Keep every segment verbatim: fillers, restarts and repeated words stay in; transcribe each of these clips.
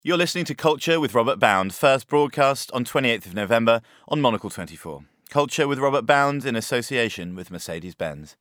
You're listening to Culture with Robert Bound, first broadcast on twenty-eighth of November on Monocle twenty-four. Culture with Robert Bound in association with Mercedes-Benz.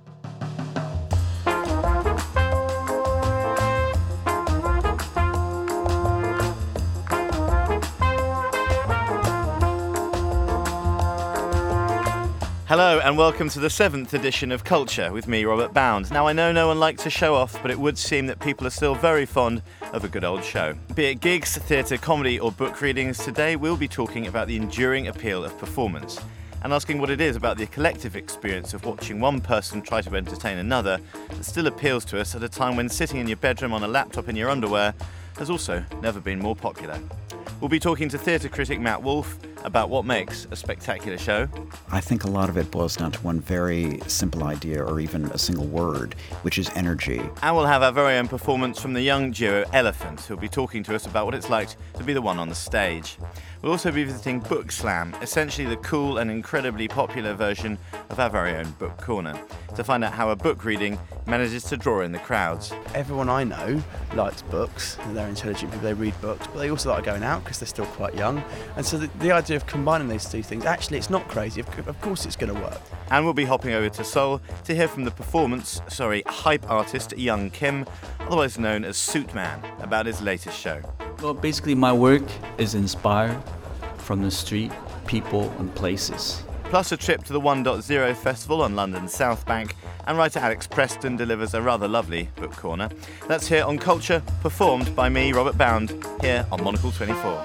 Hello and welcome to the seventh edition of Culture with me, Robert Bound. Now, I know no one likes to show off, but it would seem that people are still very fond of a good old show. Be it gigs, theatre, comedy or book readings, today we'll be talking about the enduring appeal of performance and asking what it is about the collective experience of watching one person try to entertain another that still appeals to us at a time when sitting in your bedroom on a laptop in your underwear has also never been more popular. We'll be talking to theatre critic Matt Wolfe about what makes a spectacular show. I think a lot of it boils down to one very simple idea, or even a single word, which is energy. And we'll have our very own performance from the young duo Elephant, who'll be talking to us about what it's like to be the one on the stage. We'll also be visiting Book Slam, essentially the cool and incredibly popular version of our very own Book Corner, to find out how a book reading manages to draw in the crowds. Everyone I know likes books, and they're intelligent people, they read books, but they also like going out because they're still quite young. And so the, the idea of combining these two things, actually it's not crazy, of, of course it's going to work. And we'll be hopping over to Seoul to hear from the performance, sorry, hype artist Young Kim, otherwise known as Suit Man, about his latest show. Well, basically my work is inspired from the street, people and places. Plus a trip to the one point oh Festival on London's South Bank, and writer Alex Preston delivers a rather lovely book corner. That's here on Culture, performed by me, Robert Bound, here on Monocle twenty-four.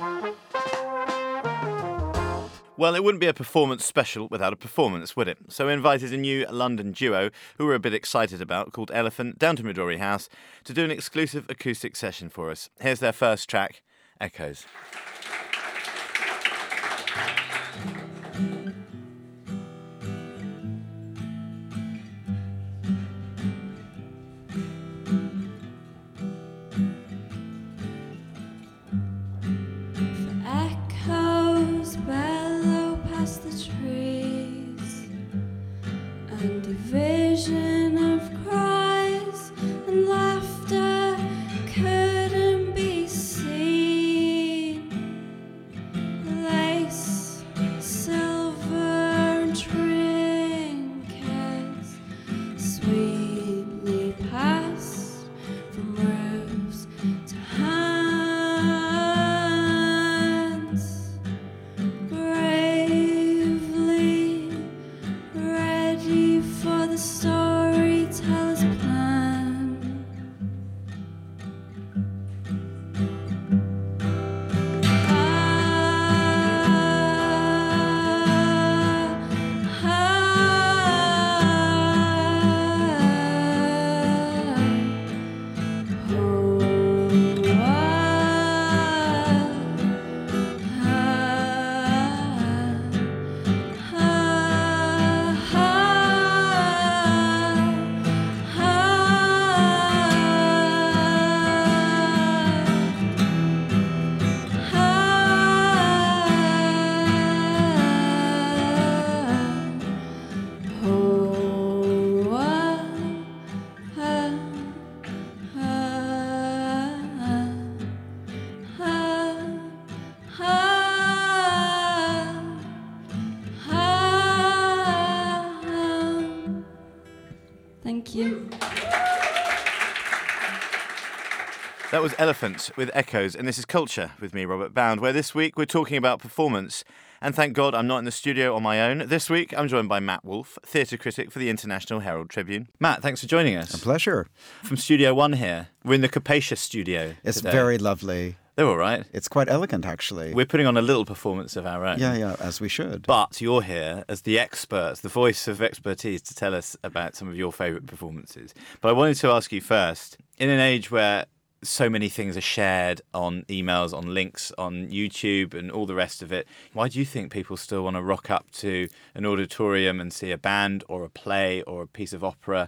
Well, it wouldn't be a performance special without a performance, would it? So we invited a new London duo, who we're a bit excited about, called Elephant, down to Midori House, to do an exclusive acoustic session for us. Here's their first track, Echoes. That was Elephant with Echoes, and this is Culture with me, Robert Bound, where this week we're talking about performance. And thank God I'm not in the studio on my own. This week I'm joined by Matt Wolfe, theatre critic for the International Herald Tribune. Matt, thanks for joining us. A pleasure. From Studio One here. We're in the Capacious studio It's today. very lovely. They're all right. It's quite elegant, actually. We're putting on a little performance of our own. Yeah, yeah, as we should. But you're here as the expert, the voice of expertise, to tell us about some of your favourite performances. But I wanted to ask you first, in an age where so many things are shared on emails, on links, on YouTube and all the rest of it, why do you think people still want to rock up to an auditorium and see a band or a play or a piece of opera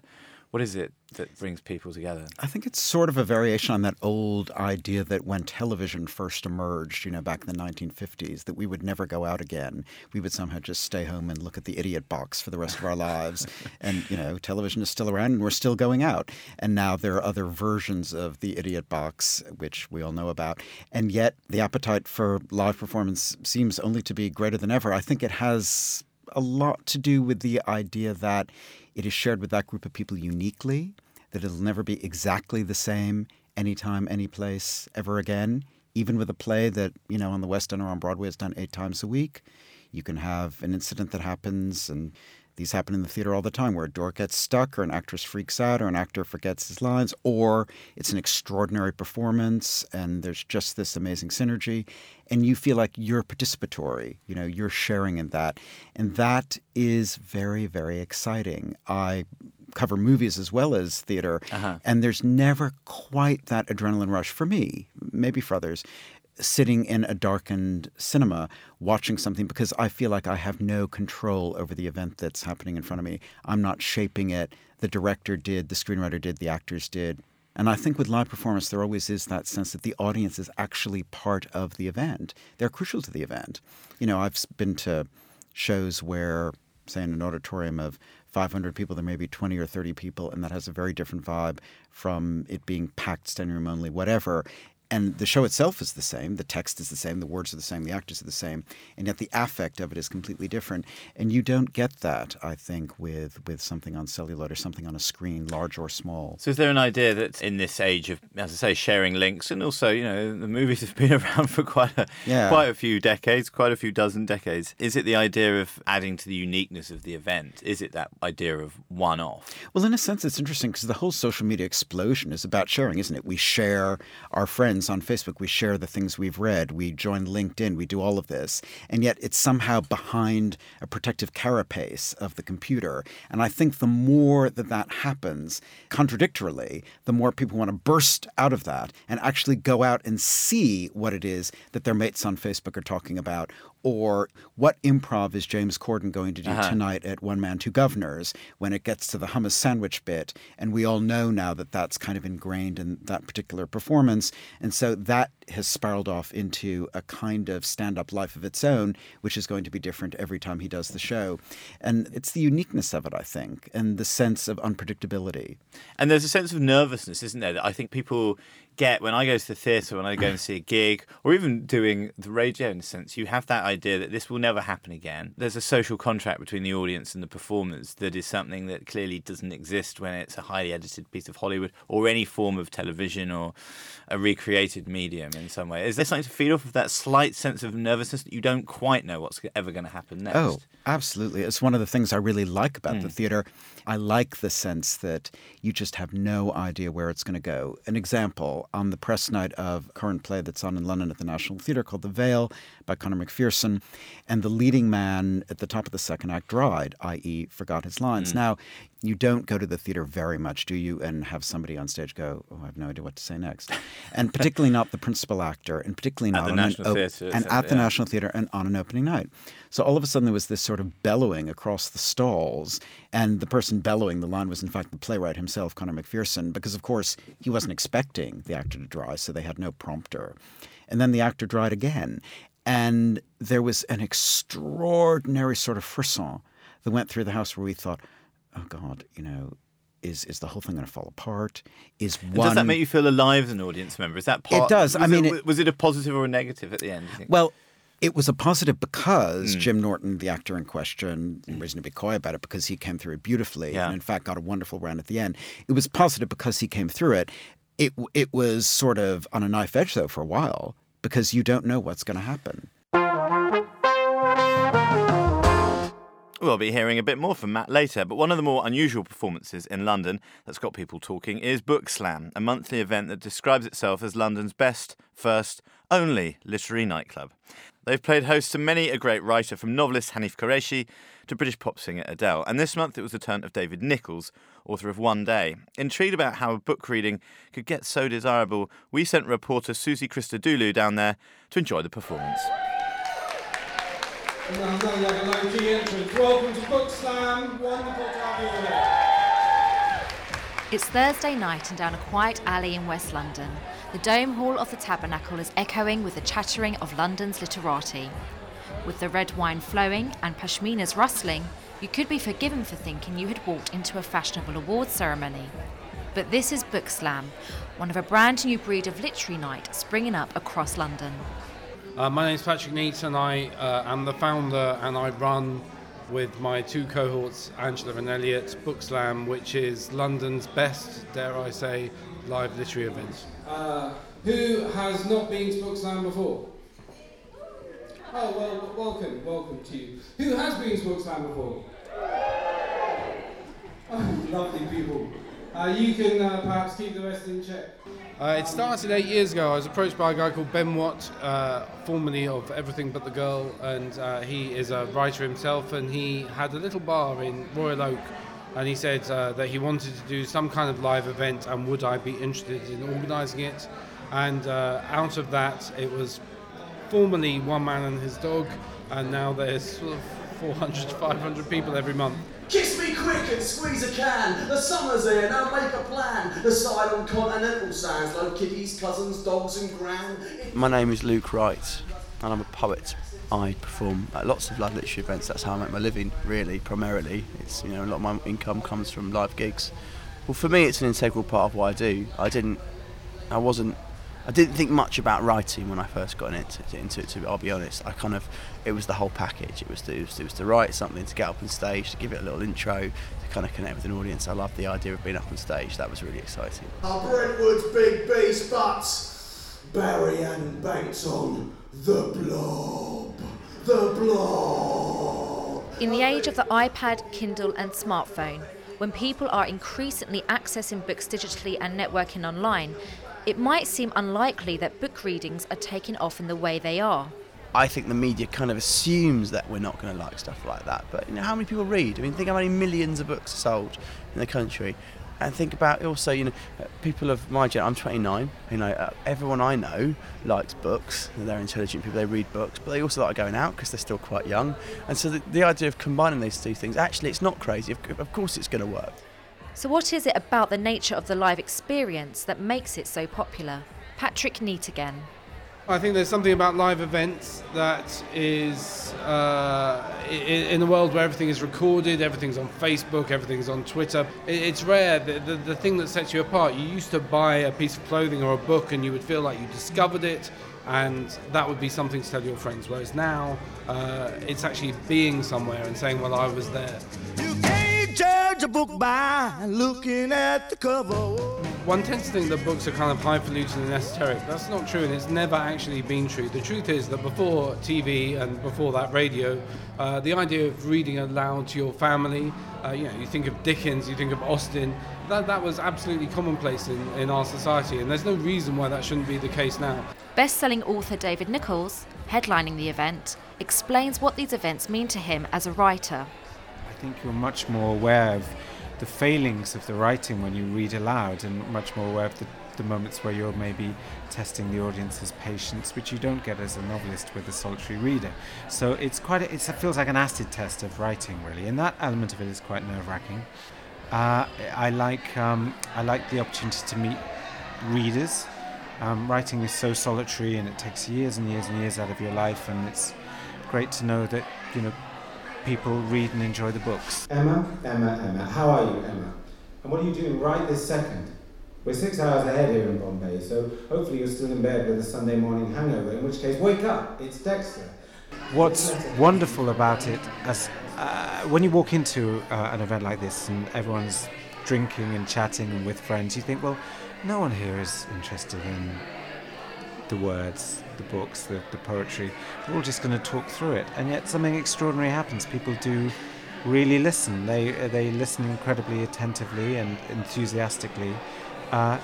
What is it that brings people together? I think it's sort of a variation on that old idea that when television first emerged, you know, back in the nineteen fifties, that we would never go out again. We would somehow just stay home and look at the idiot box for the rest of our lives. And, you know, television is still around and we're still going out. And now there are other versions of the idiot box, which we all know about. And yet the appetite for live performance seems only to be greater than ever. I think it has a lot to do with the idea that it is shared with that group of people uniquely, that it'll never be exactly the same anytime, any place, ever again. Even with a play that, you know, on the West End or on Broadway is done eight times a week, you can have an incident that happens, and these happen in the theater all the time, where a door gets stuck or an actress freaks out or an actor forgets his lines, or it's an extraordinary performance and there's just this amazing synergy and you feel like you're participatory, you know, you're sharing in that. And that is very, very exciting. I cover movies as well as theater, uh-huh. and there's never quite that adrenaline rush for me, maybe for others, sitting in a darkened cinema watching something, because I feel like I have no control over the event that's happening in front of me. I'm not shaping it. The director did, the screenwriter did, the actors did. And I think with live performance, there always is that sense that the audience is actually part of the event. They're crucial to the event. You know, I've been to shows where, say, in an auditorium of five hundred people, there may be twenty or thirty people, and that has a very different vibe from it being packed, standing room only, whatever. And the show itself is the same. The text is the same. The words are the same. The actors are the same. And yet the affect of it is completely different. And you don't get that, I think, with, with something on celluloid or something on a screen, large or small. So is there an idea that in this age of, as I say, sharing links, and also, you know, the movies have been around for quite a, yeah. quite a few decades, quite a few dozen decades. Is it the idea of adding to the uniqueness of the event? Is it that idea of one-off? Well, in a sense, it's interesting because the whole social media explosion is about sharing, isn't it? We share our friends on Facebook, we share the things we've read, we join LinkedIn, we do all of this, and yet it's somehow behind a protective carapace of the computer. And I think the more that that happens, contradictorily, the more people want to burst out of that and actually go out and see what it is that their mates on Facebook are talking about, or what improv is James Corden going to do uh-huh. tonight at One Man, Two Governors when it gets to the hummus sandwich bit. And we all know now that that's kind of ingrained in that particular performance. And so that has spiraled off into a kind of stand-up life of its own, which is going to be different every time he does the show. And it's the uniqueness of it, I think, and the sense of unpredictability. And there's a sense of nervousness, isn't there, that I think people get when I go to the theatre, when I go and see a gig, or even doing the radio in a sense. You have that idea that this will never happen again. There's a social contract between the audience and the performers that is something that clearly doesn't exist when it's a highly edited piece of Hollywood or any form of television or a recreated medium in some way. Is there something to feed off of that slight sense of nervousness that you don't quite know what's ever going to happen next? Oh, absolutely. It's one of the things I really like about mm. the theatre. I like the sense that you just have no idea where it's going to go. An example, on the press night of a current play that's on in London at the National Theatre called The Veil by Conor McPherson, and the leading man at the top of the second act died, that is forgot his lines. Mm. Now, you don't go to the theatre very much, do you, and have somebody on stage go, oh, I have no idea what to say next. And particularly not the principal actor, and particularly not at the on National an Theatre. And at yeah. the National Theatre and on an opening night. So all of a sudden there was this sort of bellowing across the stalls, and the person bellowing the line was in fact the playwright himself, Conor McPherson, because of course he wasn't expecting the actor to dry, so they had no prompter. And then the actor dried again, and there was an extraordinary sort of frisson that went through the house where we thought, oh God, you know, Is is the whole thing going to fall apart? Is one... Does that make you feel alive as an audience member? Is that part? It does. Was I mean, it, it... was it a positive or a negative at the end? Do you think? Well, it was a positive because mm. Jim Norton, the actor in question, mm. reason to be coy about it, because he came through it beautifully, yeah. and in fact got a wonderful round at the end. It was positive because he came through it. It it was sort of on a knife edge though for a while, because you don't know what's going to happen. We'll be hearing a bit more from Matt later, but one of the more unusual performances in London that's got people talking is Book Slam, a monthly event that describes itself as London's best, first, only literary nightclub. They've played host to many a great writer, from novelist Hanif Qureshi to British pop singer Adele, and this month it was the turn of David Nicholls, author of One Day. Intrigued about how book reading could get so desirable, we sent reporter Susie Christodoulou down there to enjoy the performance. And now, now you have a low key entrance. Welcome to Book Slam. Wonderful to have you all here. It's Thursday night and down a quiet alley in West London, the dome hall of the Tabernacle is echoing with the chattering of London's literati. With the red wine flowing and pashminas rustling, you could be forgiven for thinking you had walked into a fashionable awards ceremony. But this is Book Slam, one of a brand new breed of literary night springing up across London. Uh, my name is Patrick Neate and I uh, am the founder and I run with my two cohorts, Angela and Elliot, Book Slam, which is London's best, dare I say, live literary event. Uh, who has not been to Book Slam before? Oh, well, welcome, welcome to you. Who has been to Book Slam before? Oh, lovely people. Uh, you can uh, perhaps keep the rest in check. Uh, it started eight years ago. I was approached by a guy called Ben Watt, uh, formerly of Everything But the Girl, and uh, he is a writer himself, and he had a little bar in Royal Oak, and he said uh, that he wanted to do some kind of live event, and would I be interested in organising it? And uh, out of that, it was formerly one man and his dog, and now there's sort of four hundred to five hundred people every month. Kiss me quick and squeeze a can. The summer's here, now make a plan. The silent continental sounds like kitties, cousins, dogs and gran. My name is Luke Wright and I'm a poet. I perform at lots of live literary events. That's how I make my living, really, primarily. It's, you know, a lot of my income comes from live gigs. Well, for me, it's an integral part of what I do. I didn't, I wasn't, I didn't think much about writing when I first got into, into it, to I'll be honest. I kind of, it was the whole package. It was, to, it was, it was to write something, to get up on stage, to give it a little intro, to kind of connect with an audience. I loved the idea of being up on stage. That was really exciting. Our Brentwood's big beast, but Barry and Banks on The Blob. The Blob. In the age of the iPad, Kindle and smartphone, when people are increasingly accessing books digitally and networking online, it might seem unlikely that book readings are taking off in the way they are. I think the media kind of assumes that we're not going to like stuff like that. But you know, how many people read? I mean, think how many millions of books are sold in the country. And think about also, you know, people of my generation. I'm twenty-nine. You know, uh, everyone I know likes books. They're intelligent people. They read books, but they also like going out because they're still quite young. And so the, the idea of combining these two things, actually, it's not crazy. Of, of course, it's going to work. So what is it about the nature of the live experience that makes it so popular? Patrick Neate again. I think there's something about live events that is, uh, in a world where everything is recorded, everything's on Facebook, everything's on Twitter. It's rare. The, the, the thing that sets you apart, you used to buy a piece of clothing or a book and you would feel like you discovered it, and that would be something to tell your friends. Whereas now, uh, it's actually being somewhere and saying, well, I was there. You can't judge a book by looking at the cover. One tends to think that books are kind of highfalutin and esoteric. That's not true, and it's never actually been true. The truth is that before T V and before that radio, uh, the idea of reading aloud to your family, uh, you know, you think of Dickens, you think of Austen, that, that was absolutely commonplace in, in our society, and there's no reason why that shouldn't be the case now. Best-selling author David Nicholls, headlining the event, explains what these events mean to him as a writer. I think you're much more aware of the failings of the writing when you read aloud, and much more aware of the, the moments where you're maybe testing the audience's patience, which you don't get as a novelist with a solitary reader. So it's quite a, it's, it feels like an acid test of writing, really, and that element of it is quite nerve-wracking. Uh, I like um, I like the opportunity to meet readers. Um, writing is so solitary, and it takes years and years and years out of your life, and it's great to know that, you know, people read and enjoy the books. Emma, Emma, Emma. How are you, Emma? And what are you doing right this second? We're six hours ahead here in Bombay, so hopefully you're still in bed with a Sunday morning hangover, in which case, wake up, it's Dexter. What's wonderful about it, as uh, when you walk into uh, an event like this and everyone's drinking and chatting and with friends, you think, well, no one here is interested in the words, the books, the, the poetry. We're all just going to talk through it. And yet something extraordinary happens. People do really listen. They they listen incredibly attentively and enthusiastically. Uh,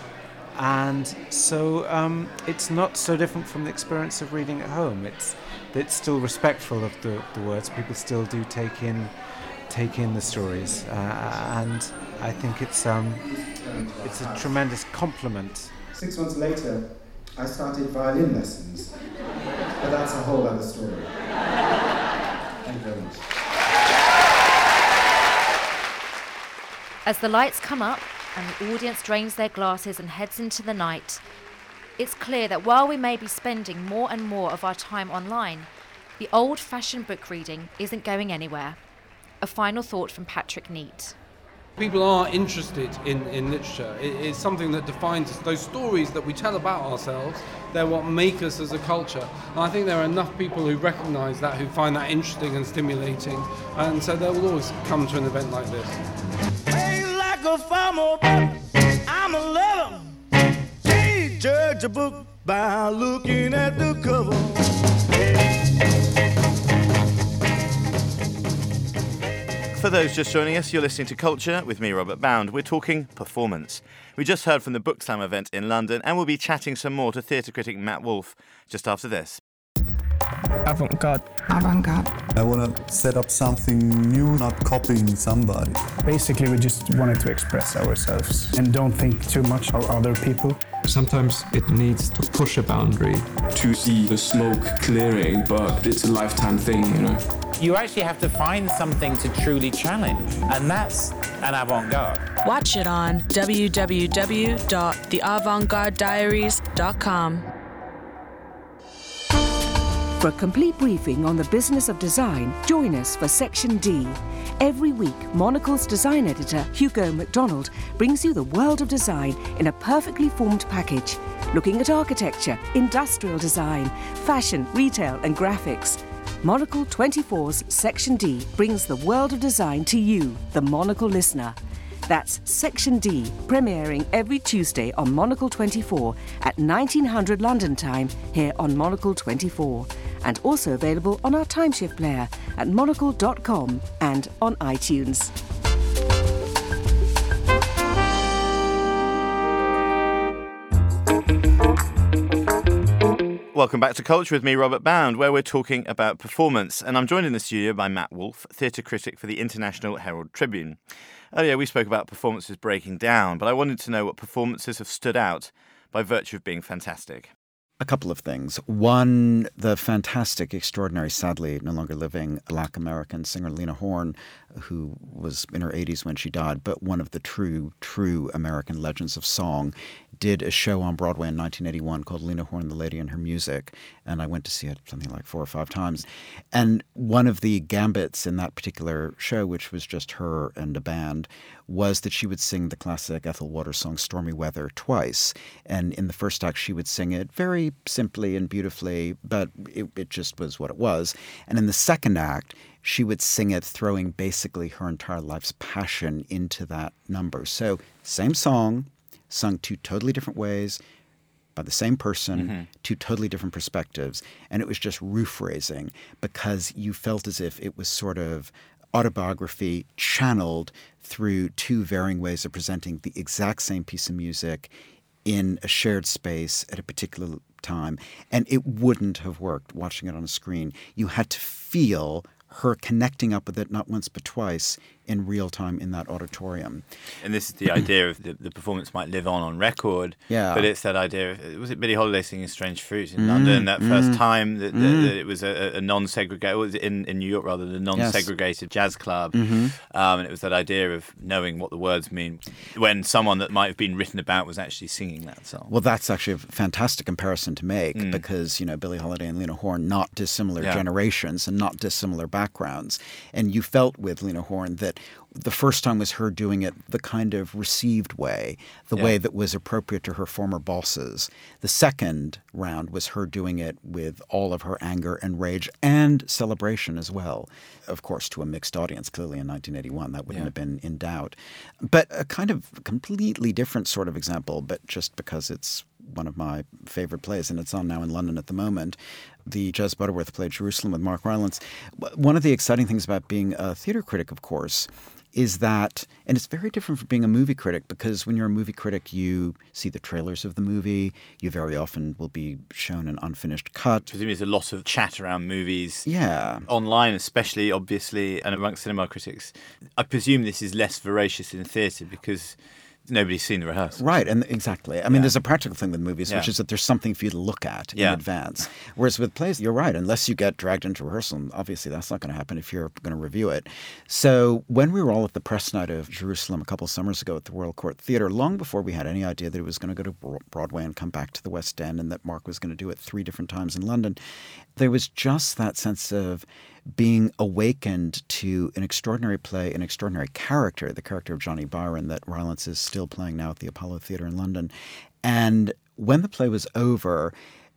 and so um, it's not so different from the experience of reading at home. It's it's still respectful of the, the words. People still do take in take in the stories. Uh, and I think it's um, it's a tremendous compliment. Six months later, I started violin lessons, but that's a whole other story. Thank you very much. As the lights come up, and the audience drains their glasses and heads into the night, it's clear that while we may be spending more and more of our time online, the old-fashioned book reading isn't going anywhere. A final thought from Patrick Neate. People are interested in, in literature. It, it's something that defines us. Those stories that we tell about ourselves, they're what make us as a culture. And I think there are enough people who recognise that, who find that interesting and stimulating, and so they will always come to an event like this. Ain't like a farmer, but I'm a lover. Can't judge a book by looking at the cover. For those just joining us, you're listening to Culture with me, Robert Bound. We're talking performance. We just heard from the Book Slam event in London, and we'll be chatting some more to theatre critic Matt Wolfe just after this. Avant-garde. Avant-garde. I want to set up something new, not copying somebody. Basically, we just wanted to express ourselves and don't think too much of other people. Sometimes it needs to push a boundary. To see the smoke clearing, but it's a lifetime thing, you know. You actually have to find something to truly challenge, and that's an avant-garde. Watch it on w w w dot the avant garde diaries dot com. For a complete briefing on the business of design, join us for Section D. Every week, Monocle's design editor, Hugo MacDonald, brings you the world of design in a perfectly formed package, looking at architecture, industrial design, fashion, retail and graphics. Monocle twenty-four's Section D brings the world of design to you, the Monocle listener. That's Section D, premiering every Tuesday on Monocle twenty-four at nineteen hundred London time here on Monocle twenty-four, and also available on our timeshift player at monocle dot com and on iTunes. Welcome back to Culture with me, Robert Bound, where we're talking about performance. And I'm joined in the studio by Matt Wolfe, theatre critic for the International Herald Tribune. Earlier we spoke about performances breaking down, but I wanted to know what performances have stood out by virtue of being fantastic. A couple of things. One, the fantastic, extraordinary, sadly no longer living Black American singer Lena Horne, who was in her eighties when she died, but one of the true, true American legends of song, did a show on Broadway in nineteen eighty-one called Lena Horne, the Lady and Her Music, and I went to see it something like four or five times. And one of the gambits in that particular show, which was just her and a band, was that she would sing the classic Ethel Waters song Stormy Weather twice. And in the first act, she would sing it very simply and beautifully, but it, it just was what it was. And in the second act, she would sing it throwing basically her entire life's passion into that number. So same song, sung two totally different ways by the same person, mm-hmm. two totally different perspectives. And it was just roof-raising because you felt as if it was sort of autobiography channeled through two varying ways of presenting the exact same piece of music in a shared space at a particular time. And it wouldn't have worked watching it on a screen. You had to feel her connecting up with it not once but twice in real time in that auditorium. And this is the idea of the, the performance might live on on record, yeah. but it's that idea of, was it Billie Holiday singing Strange Fruit in mm, London, that mm, first time that, that, mm. that it was a, a non-segregated, was it in, in New York rather, the non-segregated yes. jazz club, mm-hmm. um, and it was that idea of knowing what the words mean when someone that might have been written about was actually singing that song. Well, that's actually a fantastic comparison to make mm. because, you know, Billie Holiday and Lena Horne, not dissimilar yeah. generations and not dissimilar backgrounds. And you felt with Lena Horne that the first time was her doing it the kind of received way, the yeah. way that was appropriate to her former bosses. The second round was her doing it with all of her anger and rage and celebration as well. Of course, to a mixed audience, clearly in nineteen eighty-one, that wouldn't yeah. have been in doubt. But a kind of completely different sort of example, but just because it's one of my favorite plays, and it's on now in London at the moment, the Jez Butterworth play Jerusalem with Mark Rylance. One of the exciting things about being a theater critic, of course, is that, and it's very different from being a movie critic, because when you're a movie critic, you see the trailers of the movie. You very often will be shown an unfinished cut. Presumably there's a lot of chat around movies. Yeah. Online especially, obviously, and amongst cinema critics. I presume this is less voracious in theatre because Nobody's seen the rehearsal. Right, and exactly. I mean, Yeah. there's a practical thing with movies, which Yeah. is that there's something for you to look at Yeah. in advance. Whereas with plays, you're right, unless you get dragged into rehearsal, and obviously that's not going to happen if you're going to review it. So when we were all at the press night of Jerusalem a couple of summers ago at the Royal Court Theatre, long before we had any idea that it was going to go to Bro- Broadway and come back to the West End and that Mark was going to do it three different times in London, there was just that sense of being awakened to an extraordinary play, an extraordinary character, the character of Johnny Byron that Rylance is still playing now at the Apollo Theatre in London. And when the play was over,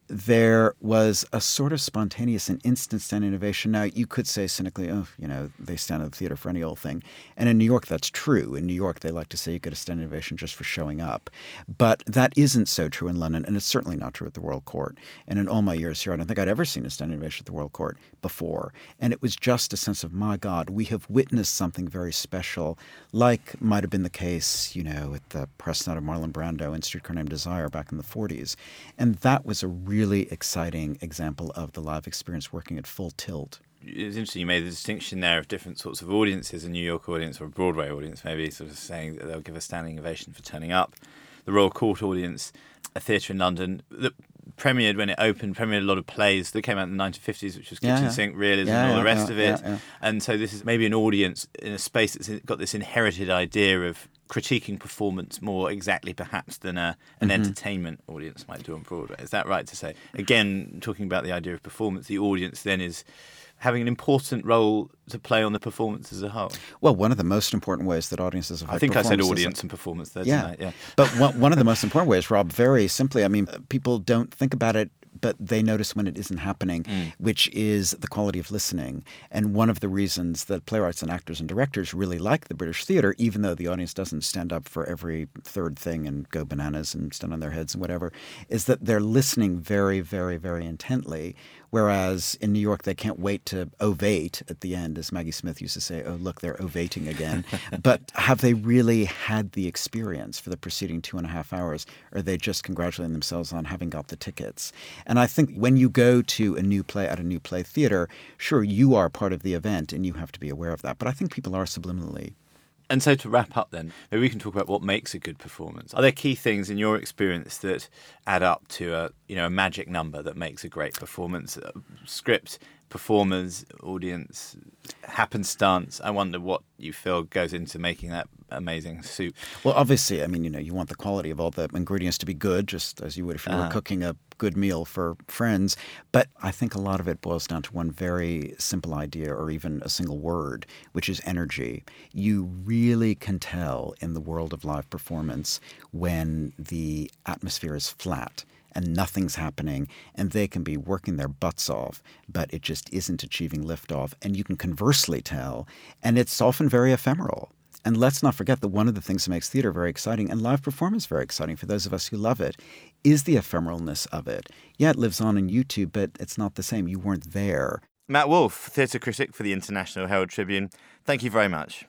there was a sort of spontaneous and instant standing ovation. Now, you could say cynically, oh, you know, they stand at the theater for any old thing. And in New York, that's true. In New York, they like to say you get a standing ovation just for showing up. But that isn't so true in London, and it's certainly not true at the Royal Court. And in all my years here, I don't think I'd ever seen a standing ovation at the Royal Court before. And it was just a sense of, my God, we have witnessed something very special, like might have been the case, you know, at the press night of Marlon Brando in Streetcar Named Desire back in the forties. And that was a really really exciting example of the live experience working at full tilt. It's interesting you made the distinction there of different sorts of audiences, a New York audience or a Broadway audience maybe, sort of saying that they'll give a standing ovation for turning up. The Royal Court audience, a theatre in London that premiered when it opened, premiered a lot of plays that came out in the nineteen fifties, which was Yeah, kitchen yeah. sink realism Yeah, and all yeah, the rest yeah, of it. yeah, yeah. And so this is maybe an audience in a space that's got this inherited idea of critiquing performance more exactly perhaps than a, an Mhm. entertainment audience might do on Broadway. Is that right to say? Again, talking about the idea of performance, the audience then is having an important role to play on the performance as a whole. Well, one of the most important ways that audiences affect I think I said performances- audience and performance there, yeah. didn't I? Yeah. But one, one of the most important ways, Rob, very simply, I mean, people don't think about it, but they notice when it isn't happening, Mm. which is the quality of listening. And one of the reasons that playwrights and actors and directors really like the British theatre, even though the audience doesn't stand up for every third thing and go bananas and stand on their heads and whatever, is that they're listening very, very, very intently. Whereas in New York, they can't wait to ovate at the end, as Maggie Smith used to say, oh, look, they're ovating again. But have they really had the experience for the preceding two and a half hours? Or are they just congratulating themselves on having got the tickets? And I think when you go to a new play at a new play theater, sure, you are part of the event and you have to be aware of that. But I think people are subliminally. And so to wrap up then, maybe we can talk about what makes a good performance. Are there key things in your experience that add up to a, you know, a magic number that makes a great performance? Uh, script, performers, audience, happenstance. I wonder what you feel goes into making that amazing soup. Well, obviously, I mean, you know, you want the quality of all the ingredients to be good, just as you would if you Uh-huh. were cooking a good meal for friends. But I think a lot of it boils down to one very simple idea or even a single word, which is energy. You really can tell in the world of live performance when the atmosphere is flat and nothing's happening, and they can be working their butts off, but it just isn't achieving liftoff. And you can conversely tell, and it's often very ephemeral. And let's not forget that one of the things that makes theater very exciting and live performance very exciting for those of us who love it is the ephemeralness of it. Yeah, it lives on in YouTube, but it's not the same. You weren't there. Matt Wolfe, theatre critic for the International Herald Tribune. Thank you very much.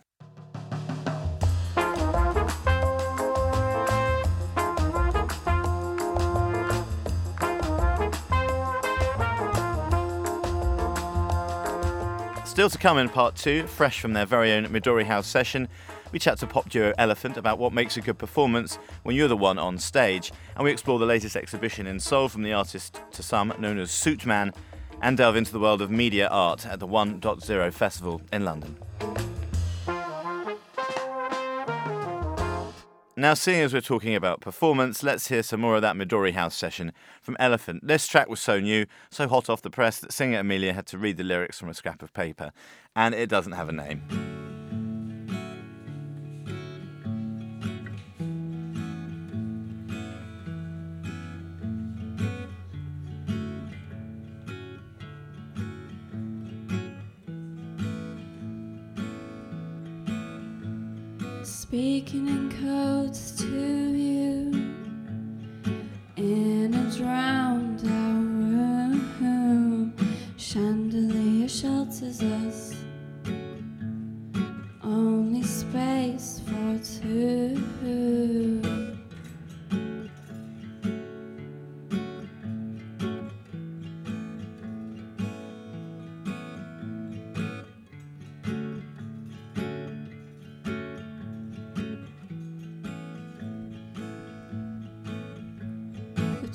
Still to come in part two, fresh from their very own Midori House session, we chat to pop duo Elephant about what makes a good performance when you're the one on stage, and we explore the latest exhibition in Seoul from the artist to some known as Suitman, and delve into the world of media art at the one point oh Festival in London. Now, seeing as we're talking about performance, let's hear some more of that Midori House session from Elephant. This track was so new, so hot off the press that singer Amelia had to read the lyrics from a scrap of paper. And it doesn't have a name. Speaking in codes to you in a drowned out room, chandelier shelters us, only space for two.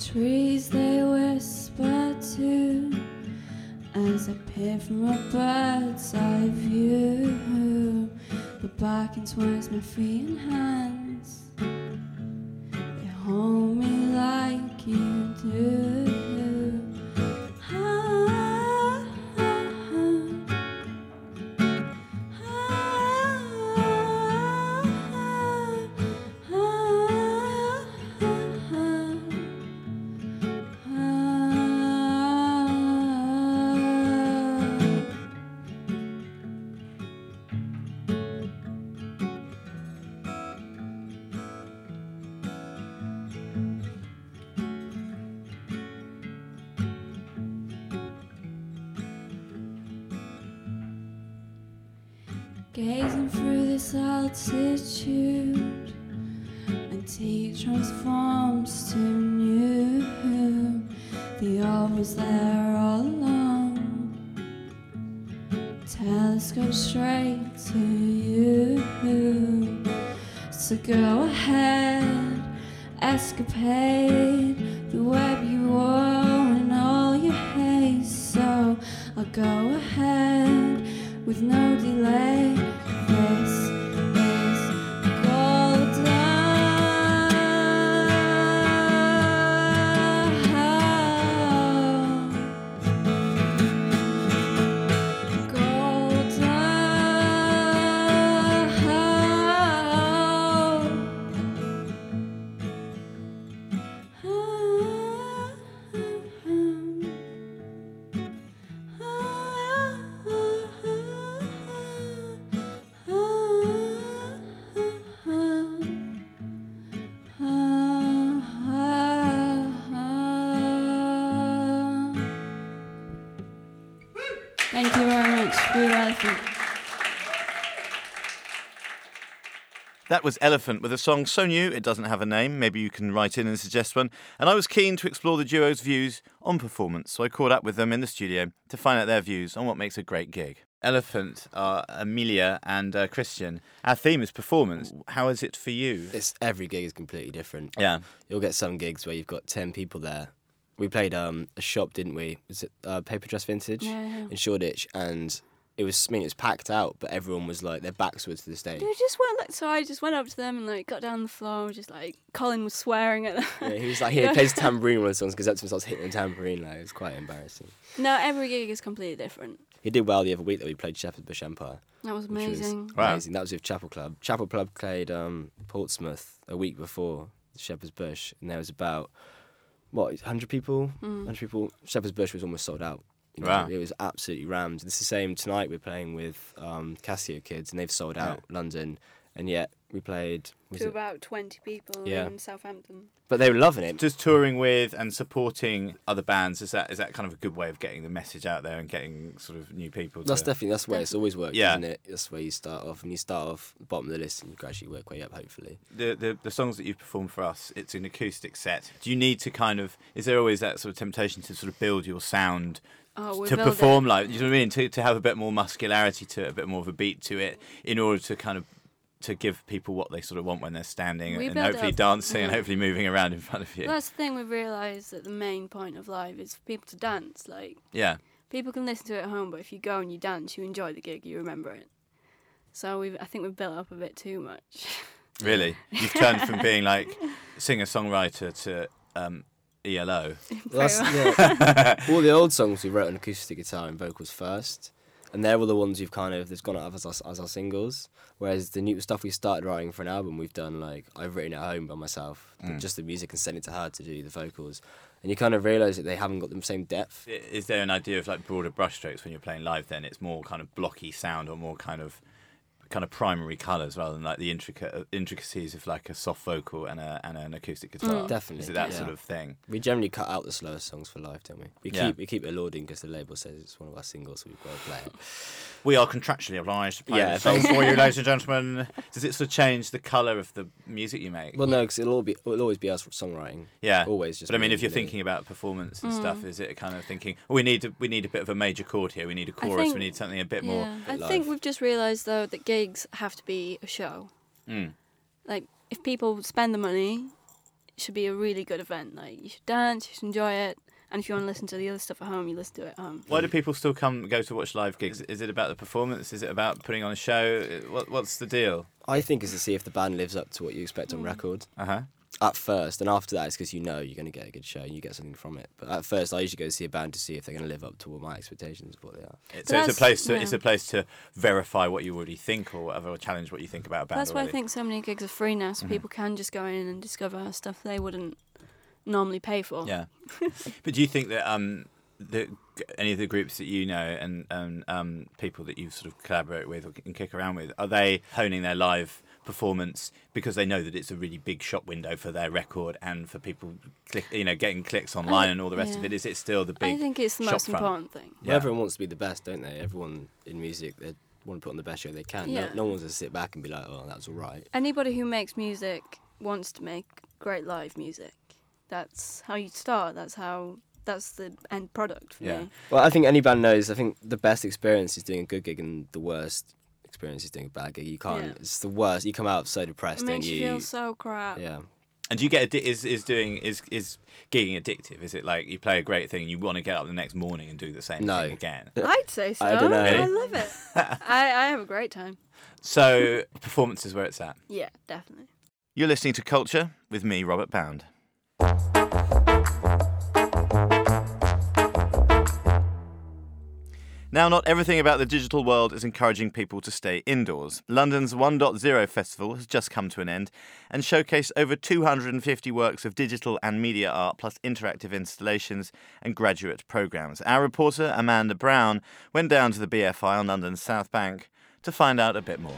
trees they whisper too as I peer from a bird's eye view. The bark entwines my feet and hands. They hold me like you do. Ah, ah, ah. Gazing through this altitude, and tea transforms to new. The old was there all along. Telescope straight to you. So go ahead, escapade the web you wore in all your haste. So I'll go ahead with no delay. This is golden. Thank you very much. Blue Elephant. That was Elephant with a song so new it doesn't have a name. Maybe you can write in and suggest one. And I was keen to explore the duo's views on performance, so I caught up with them in the studio to find out their views on what makes a great gig. Elephant are Amelia and uh, Christian. Our theme is performance. How is it for you? It's every gig is completely different. Yeah. You'll get some gigs where you've got ten people there. We played um, a shop, didn't we? Was it uh, Paper Dress Vintage Yeah, yeah. in Shoreditch, and it was, I mean, it was packed out, but everyone was like, their backs were to the stage. We just went like, so I just went up to them and like got down on the floor, just like Colin was swearing at them. Yeah, he was like, he plays tambourine one of the songs, because that's when he starts hitting the tambourine. Like, it was quite embarrassing. No, every gig is completely different. He did well the other week that we played Shepherd's Bush Empire. That was which amazing. Was amazing. That was with Chapel Club. Chapel Club played um, Portsmouth a week before Shepherd's Bush, and there was about, what, one hundred people? Mm. one hundred people. Shepherd's Bush was almost sold out. You know, Wow. It was absolutely rammed. It's the same tonight. We're playing with um, Casio Kids, and they've sold out London, and yet we played... was To it- about twenty people Yeah. in Southampton. But they were loving it. Just touring with and supporting other bands, is that is that kind of a good way of getting the message out there and getting sort of new people to... That's definitely, that's the way it's always worked, Yeah. isn't it? That's where you start off, and you start off bottom of the list and you gradually work way up, hopefully. The, the the songs that you've performed for us, it's an acoustic set. Do you need to kind of... Is there always that sort of temptation to sort of build your sound Oh, we to build perform it. like... You know what I mean? To, to have a bit more muscularity to it, a bit more of a beat to it, in order to kind of to give people what they sort of want when they're standing We and build it hopefully up, dancing and yeah. hopefully moving around in front of you. That's the thing we've realised, that the main point of live is for people to dance. Like, Yeah. people can listen to it at home, but if you go and you dance, you enjoy the gig, you remember it. So we've, I think we've built up a bit too much. Really? You've turned from being like singer-songwriter to um, E L O. Well, that's, yeah. All the old songs we wrote on acoustic guitar and vocals first, and they're all the ones we've kind of, that's gone out as our, as our singles. Whereas the new stuff we started writing for an album, we've done like, I've written at home by myself, Mm. just the music, and sent it to her to do the vocals. And you kind of realise that they haven't got the same depth. Is there an idea of like broader brushstrokes when you're playing live then? It's more kind of blocky sound or more kind of kind of primary colours rather than like the intricate intricacies of like a soft vocal and a and an acoustic guitar. Mm. Definitely. Is it that yeah. sort of thing? We generally cut out the slower songs for live, don't we? We Yeah. keep we keep it lauding because the label says it's one of our singles, so we've got to play it. We are contractually obliged to play Yeah, the song thanks. for you, ladies and gentlemen. Does it sort of change the colour of the music you make? Well, no, because it'll all be it'll always be us songwriting. Yeah, always. Just But I mean, me, if you're you know. thinking about performance and Mm. stuff, is it kind of thinking, oh, we need to, we need a bit of a major chord here, we need a I chorus, think- we need something a bit yeah. more. I live. think we've just realised, though, that gigs have to be a show. Mm. Like, if people spend the money, should be a really good event. Like, you should dance, you should enjoy it. And if you want to listen to the other stuff at home, you listen to it at home. Why do people still come go to watch live gigs? Is it about the performance? Is it about putting on a show? What, what's the deal? I think it's to see if the band lives up to what you expect on record. Uh-huh. At first, and after that, it's because you know you're going to get a good show and you get something from it. But at first, I usually go see a band to see if they're going to live up to what my expectations of what they are. It, so it's a place to yeah. it's a place to verify what you already think, or whatever, or challenge what you think about a band. That's already. why I think so many gigs are free now, so mm-hmm. people can just go in and discover stuff they wouldn't normally pay for. Yeah. But do you think that um the any of the groups that you know and and um people that you sort of collaborate with or and kick around with, are they honing their live performance because they know that it's a really big shop window for their record and for people click, you know, getting clicks online I, and all the rest yeah. of it? Is it still the big? I think it's the most front? important thing. Yeah. Well, everyone wants to be the best, don't they? Everyone in music, they want to put on the best show they can. Yeah. No, no one wants to sit back and be like, "Oh, that's all right." Anybody who makes music wants to make great live music. That's how you start. That's how. That's the end product for yeah. me. Well, I think any band knows. I think the best experience is doing a good gig, and the worst experience is doing a bad gig. You can't. Yeah. It's the worst. You come out so depressed, It don't makes you? you feel so crap. Yeah. And do you get addi- is is doing is is gigging addictive? Is it like you play a great thing and you want to get up the next morning and do the same no. thing again? I'd say so. I don't know. I love it. I, I have a great time. So performance is where it's at. Yeah, definitely. You're listening to Culture with me, Robert Bound. Now, not everything about the digital world is encouraging people to stay indoors. London's one point zero Festival has just come to an end and showcased over two hundred fifty works of digital and media art, plus interactive installations and graduate programmes. Our reporter, Amanda Brown, went down to the B F I on London's South Bank to find out a bit more.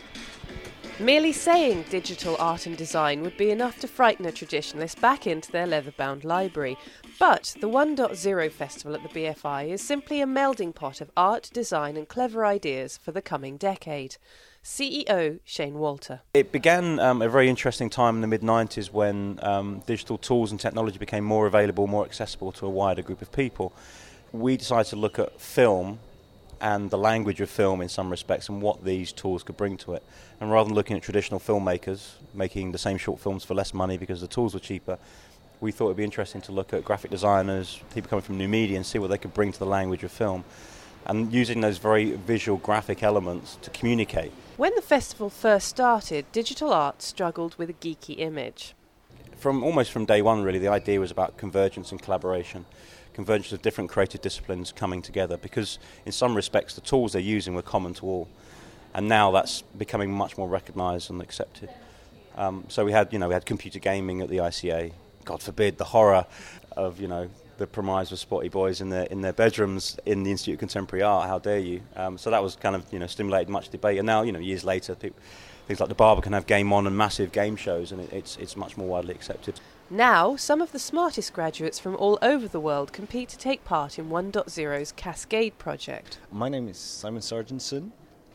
Merely saying digital art and design would be enough to frighten a traditionalist back into their leather-bound library. But the one point zero Festival at the B F I is simply a melding pot of art, design and clever ideas for the coming decade. C E O Shane Walter. It began um, a very interesting time in the mid nineties when um, digital tools and technology became more available, more accessible to a wider group of people. We decided to look at film and the language of film in some respects and what these tools could bring to it. And rather than looking at traditional filmmakers making the same short films for less money because the tools were cheaper, we thought it would be interesting to look at graphic designers, people coming from new media, and see what they could bring to the language of film, and using those very visual graphic elements to communicate. When the festival first started, digital art struggled with a geeky image. From almost from day one, really, the idea was about convergence and collaboration. Convergence of different creative disciplines coming together, because in some respects the tools they're using were common to all, and now that's becoming much more recognised and accepted. Um, so we had, you know, we had computer gaming at the I C A. God forbid the horror of, you know, the premise of spotty boys in their in their bedrooms in the Institute of Contemporary Art. How dare you? Um, so that was kind of, you know, stimulated much debate, and now, you know, years later, people, things like the Barbican have Game On and massive game shows, and it, it's it's much more widely accepted. Now, some of the smartest graduates from all over the world compete to take part in one point zero's Cascade project. My name is Simon Sargentson.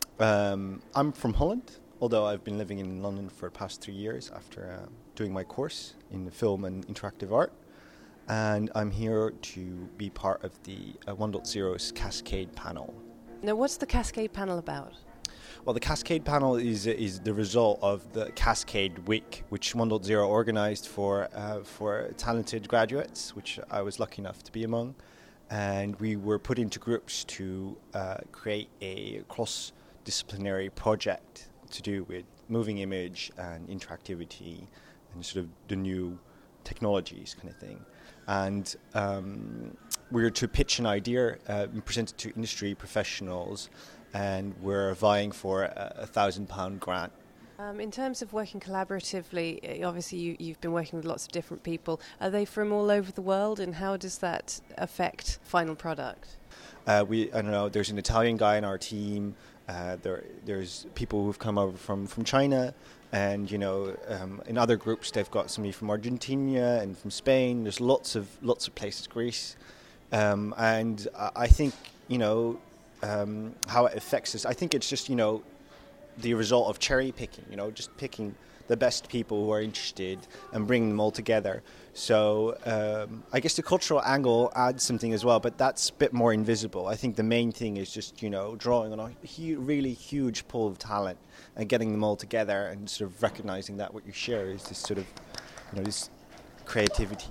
Um, I'm from Holland, although I've been living in London for the past three years after uh, doing my course in film and interactive art. And I'm here to be part of the uh, one point zero's Cascade panel. Now, what's the Cascade panel about? Well, the Cascade panel is is the result of the Cascade Week, which one point zero organised for uh, for talented graduates, which I was lucky enough to be among. And we were put into groups to uh, create a cross-disciplinary project to do with moving image and interactivity and sort of the new technologies kind of thing. And um, we were to pitch an idea uh, and present it to industry professionals, and we're vying for a, a thousand pound grant. Um, in terms of working collaboratively, obviously you, you've been working with lots of different people. Are they from all over the world, and how does that affect final product? Uh, we, I don't know, there's an Italian guy in our team. Uh, there, there's people who've come over from, from China, and you know, um, in other groups they've got somebody from Argentina and from Spain. There's lots of lots of places, Greece, um, and I think you know um, how it affects us. I think it's just you know the result of cherry picking. You know, just picking the best people who are interested and bringing them all together. So um, I guess the cultural angle adds something as well, but that's a bit more invisible. I think the main thing is just, you know, drawing on a hu- really huge pool of talent and getting them all together and sort of recognizing that what you share is this sort of, you know, this creativity.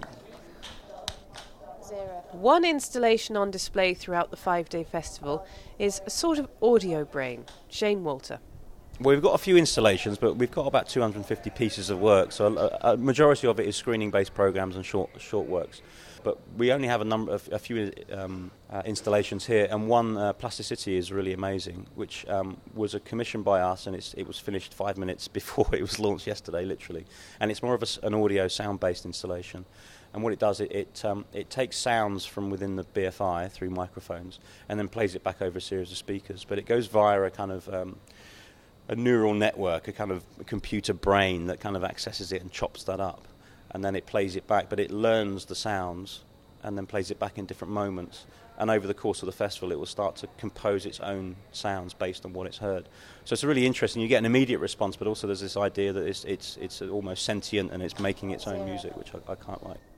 One installation on display throughout the five-day festival is a sort of audio brain. Shane Walter. Well, we've got a few installations, but we've got about two hundred fifty pieces of work, so a, a majority of it is screening-based programs and short short works. But we only have a number of a few um, uh, installations here, and one, uh, Plasticity, is really amazing, which um, was a commission by us, and it's, it was finished five minutes before it was launched yesterday, literally. And it's more of a, an audio sound-based installation. And what it does, it it, um, it takes sounds from within the B F I through microphones, and then plays it back over a series of speakers. But it goes via a kind of um, a neural network, a kind of computer brain that kind of accesses it and chops that up. And then it plays it back, but it learns the sounds and then plays it back in different moments. And over the course of the festival, it will start to compose its own sounds based on what it's heard. So it's really interesting. You get an immediate response, but also there's this idea that it's it's, it's almost sentient and it's making its own music, which I, I can't like.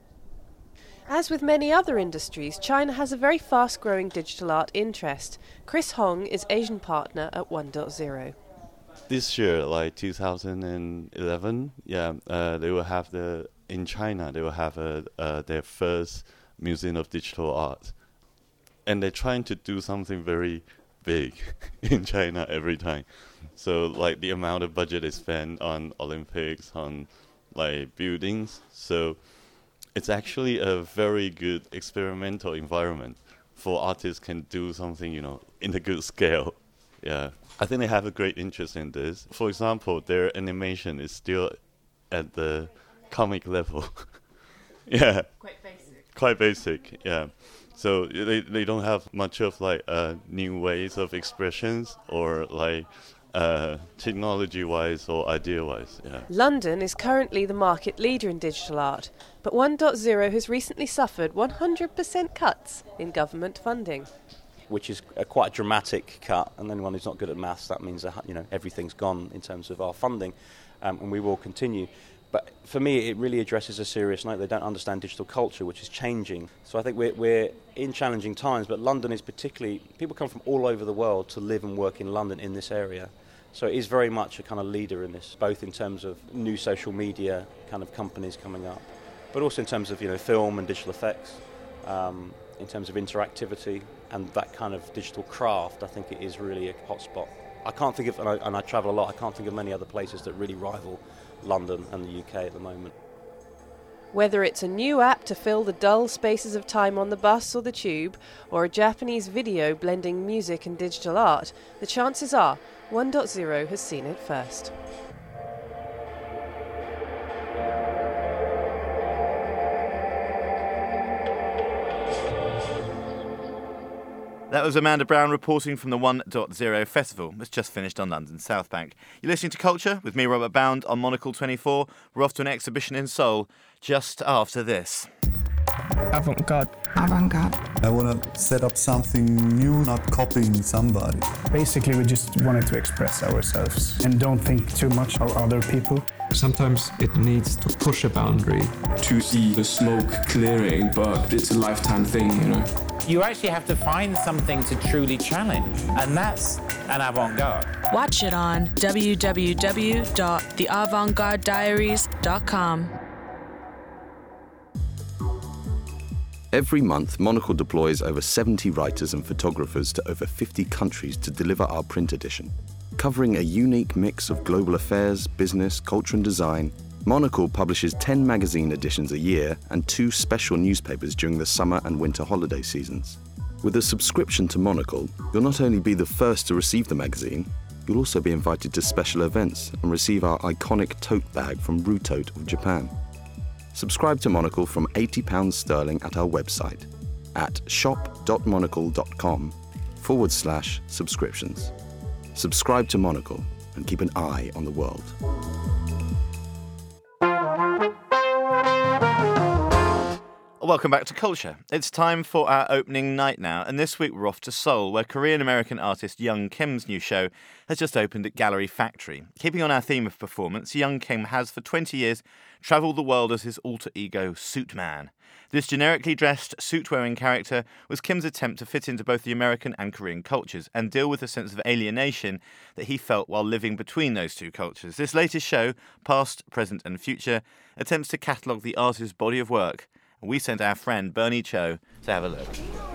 As with many other industries, China has a very fast-growing digital art interest. Chris Hong is Asian partner at one dot zero. This year, like two thousand eleven, yeah, uh, they will have the in China. They will have a, uh, their first museum of digital art, and they're trying to do something very big in China every time. So, like the amount of budget is spent on Olympics, on like buildings. So, it's actually a very good experimental environment for artists can do something, you know, in a good scale. Yeah, I think they have a great interest in this. For example, their animation is still at the comic level. Yeah. Quite basic. Quite basic, yeah. So they they don't have much of like uh, new ways of expressions or like uh, technology-wise or idea-wise, yeah. London is currently the market leader in digital art, but one dot zero has recently suffered one hundred percent cuts in government funding. Which is a quite a dramatic cut, and anyone who's not good at maths, that means that, you know, everything's gone in terms of our funding, um, and we will continue. But for me, it really addresses a serious note. They don't understand digital culture, which is changing. So I think we're, we're in challenging times, but London is particularly, people come from all over the world to live and work in London in this area. So it is very much a kind of leader in this, both in terms of new social media kind of companies coming up, but also in terms of, you know, film and digital effects, um, in terms of interactivity and that kind of digital craft. I think it is really a hotspot. I can't think of, and I, and I travel a lot, I can't think of many other places that really rival London and the U K at the moment. Whether it's a new app to fill the dull spaces of time on the bus or the tube, or a Japanese video blending music and digital art, the chances are one dot zero has seen it first. That was Amanda Brown reporting from the one dot zero festival that's just finished on London's South Bank. You're listening to Culture with me, Robert Bound, on Monocle twenty-four. We're off to an exhibition in Seoul just after this. Avant-garde. Avant-garde. I want to set up something new, not copying somebody. Basically, we just wanted to express ourselves and don't think too much of other people. Sometimes it needs to push a boundary. To see the smoke clearing, but it's a lifetime thing, you know. You actually have to find something to truly challenge, and that's an avant-garde. Watch it on w w w dot the avant garde diaries dot com. Every month, Monocle deploys over seventy writers and photographers to over fifty countries to deliver our print edition. Covering a unique mix of global affairs, business, culture and design, Monocle publishes ten magazine editions a year and two special newspapers during the summer and winter holiday seasons. With a subscription to Monocle, you'll not only be the first to receive the magazine, you'll also be invited to special events and receive our iconic tote bag from Rutote of Japan. Subscribe to Monocle from eighty pounds sterling at our website at shop.monocle.com forward slash subscriptions. Subscribe to Monocle and keep an eye on the world. I Welcome back to Culture. It's time for our opening night now, and this week we're off to Seoul, where Korean-American artist Young Kim's new show has just opened at Gallery Factory. Keeping on our theme of performance, Young Kim has for twenty years travelled the world as his alter ego, Suit Man. This generically dressed, suit-wearing character was Kim's attempt to fit into both the American and Korean cultures and deal with the sense of alienation that he felt while living between those two cultures. This latest show, Past, Present and Future, attempts to catalogue the artist's body of work. We sent our friend Bernie Cho to have a look.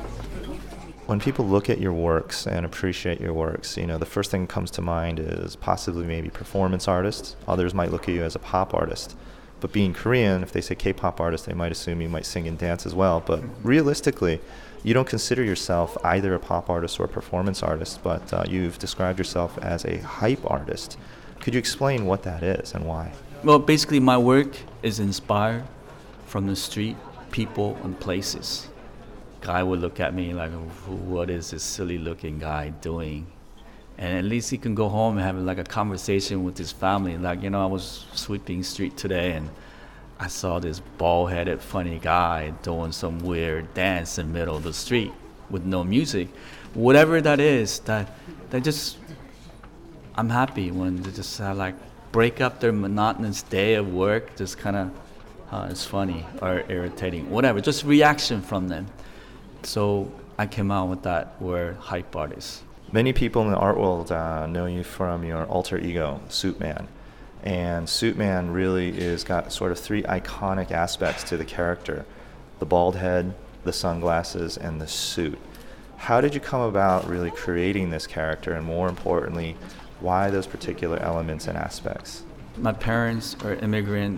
When people look at your works and appreciate your works, you know, the first thing that comes to mind is possibly maybe performance artists. Others might look at you as a pop artist. But being Korean, if they say K-pop artist, they might assume you might sing and dance as well. But realistically, you don't consider yourself either a pop artist or a performance artist, but uh, you've described yourself as a hype artist. Could you explain what that is and why? Well, basically my work is inspired from the street, people and places. Guy would look at me like, what is this silly looking guy doing? And at least he can go home and have like a conversation with his family. Like, you know, I was sweeping street today and I saw this bald-headed funny guy doing some weird dance in the middle of the street with no music. Whatever that is, that that just, I'm happy when they just uh, like break up their monotonous day of work, just kind of, Uh, it's funny or irritating, whatever, just reaction from them. So I came out with that word, hype artist. Many people in the art world uh, know you from your alter ego, Suit Man. And Suit Man really is got sort of three iconic aspects to the character: the bald head, the sunglasses, and the suit. How did you come about really creating this character, and more importantly, why those particular elements and aspects? My parents are immigrant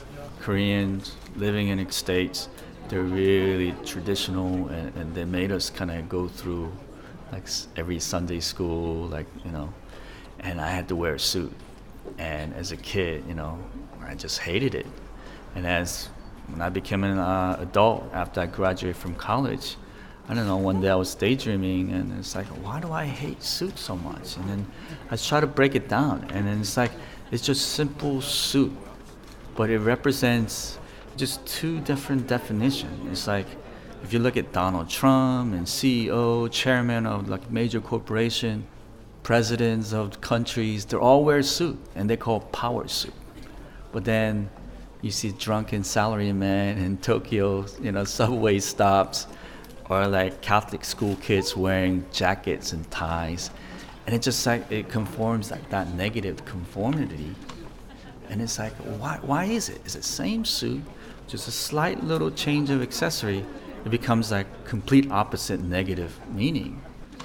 Koreans living in the States. They're really traditional, and, and they made us kind of go through like every Sunday school, like, you know, and I had to wear a suit. And as a kid, you know, I just hated it. And as when I became an uh, adult after I graduated from college, I don't know, one day I was daydreaming and it's like, why do I hate suits so much? And then I try to break it down, and then it's like, it's just simple suit, but it represents just two different definitions. It's like, if you look at Donald Trump and C E O, chairman of like major corporation, presidents of countries, they all wear a suit and they call power suit. But then you see drunken salarymen in Tokyo, you know, subway stops, or like Catholic school kids wearing jackets and ties. And it just like, it conforms like that negative conformity. And it's like, why why is it? It's the same suit, just a slight little change of accessory. It becomes like complete opposite negative meaning.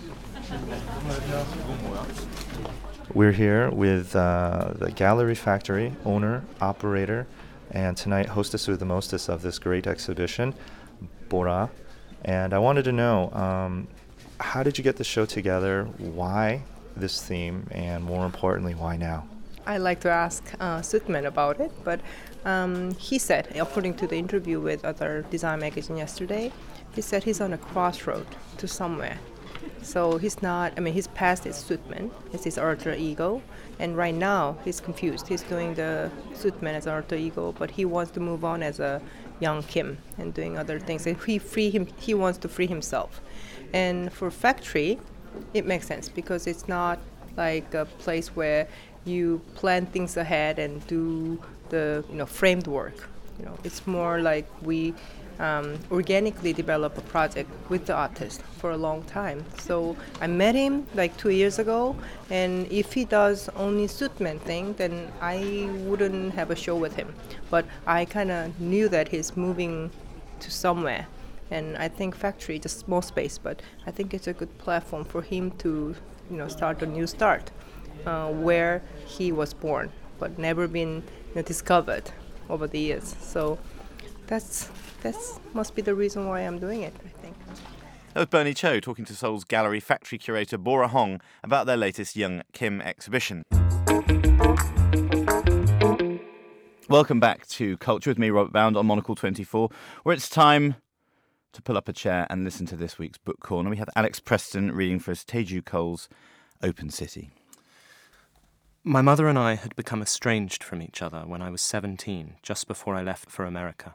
We're here with uh, the Gallery Factory owner, operator, and tonight hostess with the mostess of this great exhibition, Bora. And I wanted to know, um, how did you get the show together? Why this theme? And more importantly, why now? I like to ask uh, Suitman about it, but um, he said, according to the interview with other design magazine yesterday, he said he's on a crossroad to somewhere. So he's not, I mean, his past is Suitman, it's his alter ego, and right now he's confused. He's doing the Suitman as alter ego, but he wants to move on as a young Kim and doing other things. And he free him, he wants to free himself. And for Factory, it makes sense because it's not like a place where you plan things ahead and do the, you know, framed work. You know, it's more like we um, organically develop a project with the artist for a long time. So I met him like two years ago, and if he does only Suitman thing, then I wouldn't have a show with him. But I kind of knew that he's moving to somewhere, and I think Factory, just small space, but I think it's a good platform for him to, you know, start a new start. Uh, where he was born, but never been, you know, discovered over the years. So that's that's must be the reason why I'm doing it, I think. That was Bernie Cho talking to Seoul's Gallery Factory curator Bora Hong about their latest Young Kim exhibition. Welcome back to Culture with me, Robert Bound, on Monocle twenty-four, where it's time to pull up a chair and listen to this week's book corner. We have Alex Preston reading for us Teju Cole's Open City. My mother and I had become estranged from each other when I was seventeen, just before I left for America.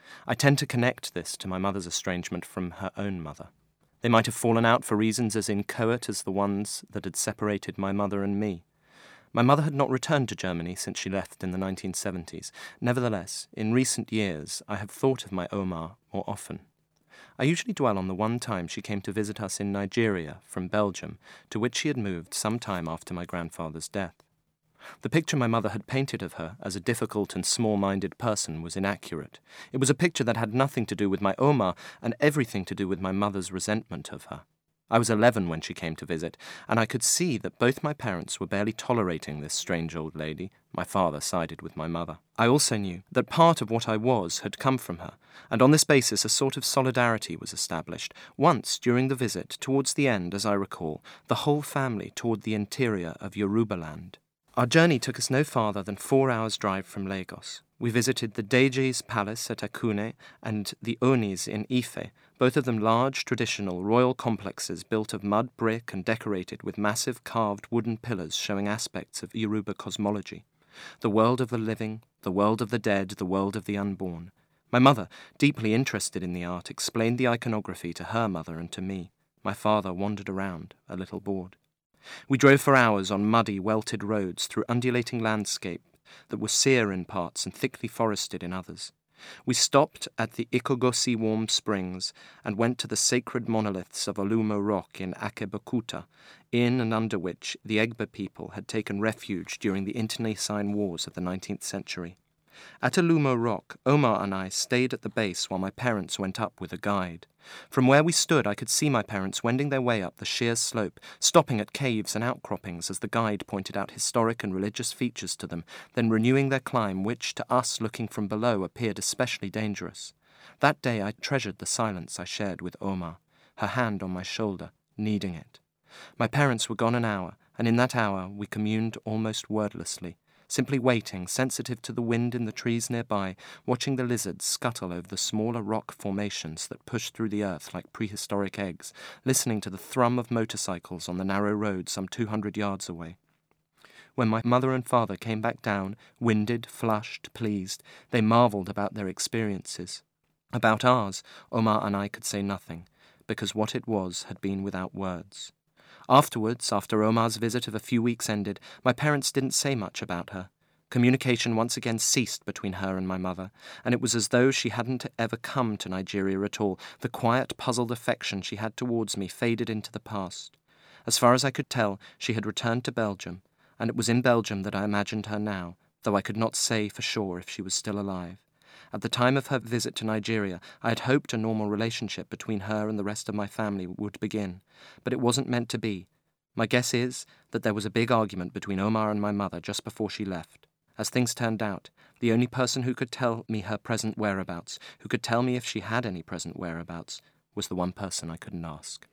I tend to connect this to my mother's estrangement from her own mother. They might have fallen out for reasons as inchoate as the ones that had separated my mother and me. My mother had not returned to Germany since she left in the nineteen seventies. Nevertheless, in recent years, I have thought of my Omar more often. I usually dwell on the one time she came to visit us in Nigeria from Belgium, to which she had moved some time after my grandfather's death. The picture my mother had painted of her as a difficult and small-minded person was inaccurate. It was a picture that had nothing to do with my Omar and everything to do with my mother's resentment of her. I was eleven when she came to visit, and I could see that both my parents were barely tolerating this strange old lady. My father sided with my mother. I also knew that part of what I was had come from her, and on this basis a sort of solidarity was established. Once, during the visit, towards the end, as I recall, the whole family toured the interior of Yorubaland. Our journey took us no farther than four hours' drive from Lagos. We visited the Deji's Palace at Akune and the Oni's in Ife, both of them large, traditional, royal complexes built of mud brick and decorated with massive carved wooden pillars showing aspects of Yoruba cosmology. The world of the living, the world of the dead, the world of the unborn. My mother, deeply interested in the art, explained the iconography to her mother and to me. My father wandered around, a little bored. We drove for hours on muddy, welted roads through undulating landscape that were sere in parts and thickly forested in others. We stopped at the Ikogosi warm springs and went to the sacred monoliths of Olumo Rock in Akebakuta, in and under which the Egba people had taken refuge during the internecine wars of the nineteenth century. At Olumo Rock, Omar and I stayed at the base while my parents went up with a guide. From where we stood, I could see my parents wending their way up the sheer slope, stopping at caves and outcroppings as the guide pointed out historic and religious features to them, then renewing their climb, which, to us looking from below, appeared especially dangerous. That day I treasured the silence I shared with Omar, her hand on my shoulder, kneading it. My parents were gone an hour, and in that hour we communed almost wordlessly, simply waiting, sensitive to the wind in the trees nearby, watching the lizards scuttle over the smaller rock formations that pushed through the earth like prehistoric eggs, listening to the thrum of motorcycles on the narrow road some two hundred yards away. When my mother and father came back down, winded, flushed, pleased, they marvelled about their experiences. About ours, Omar and I could say nothing, because what it was had been without words. Afterwards, after Omar's visit of a few weeks ended, my parents didn't say much about her. Communication once again ceased between her and my mother, and it was as though she hadn't ever come to Nigeria at all. The quiet, puzzled affection she had towards me faded into the past. As far as I could tell, she had returned to Belgium, and it was in Belgium that I imagined her now, though I could not say for sure if she was still alive. At the time of her visit to Nigeria, I had hoped a normal relationship between her and the rest of my family would begin, but it wasn't meant to be. My guess is that there was a big argument between Omar and my mother just before she left. As things turned out, the only person who could tell me her present whereabouts, who could tell me if she had any present whereabouts, was the one person I couldn't ask.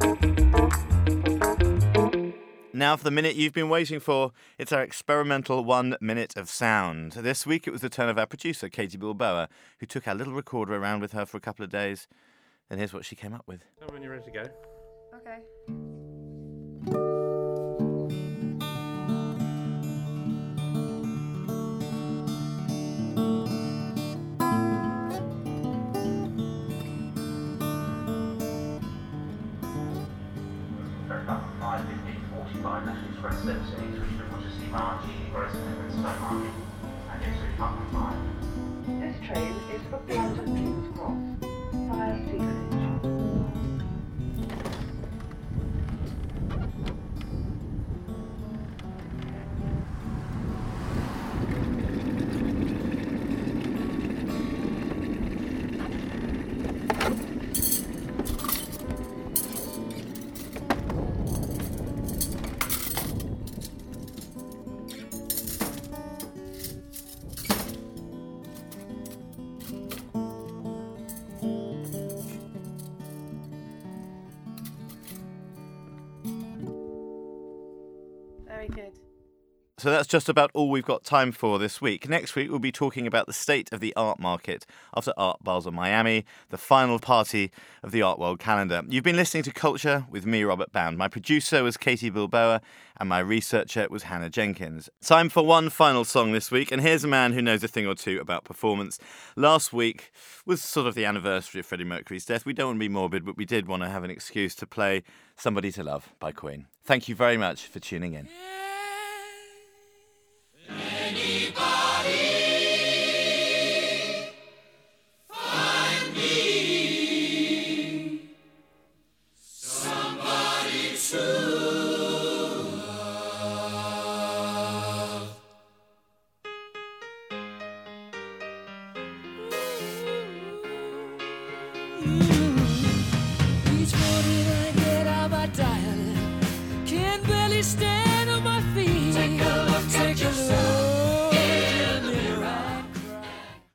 Now for the minute you've been waiting for. It's our experimental one minute of sound. This week it was the turn of our producer, Katie Bilboa, who took our little recorder around with her for a couple of days. And here's what she came up with. Tell me when you're ready to go. Okay. This train is for London King's Cross via Stevenage. So that's just about all we've got time for this week. Next week, we'll be talking about the state of the art market after Art Basel Miami, the final party of the Art World calendar. You've been listening to Culture with me, Robert Bound. My producer was Katie Bilboa, and my researcher was Hannah Jenkins. Time for one final song this week, and here's a man who knows a thing or two about performance. Last week was sort of the anniversary of Freddie Mercury's death. We don't want to be morbid, but we did want to have an excuse to play Somebody to Love by Queen. Thank you very much for tuning in. Anybody find me somebody to love? Each morning I get out my dial, can barely stand.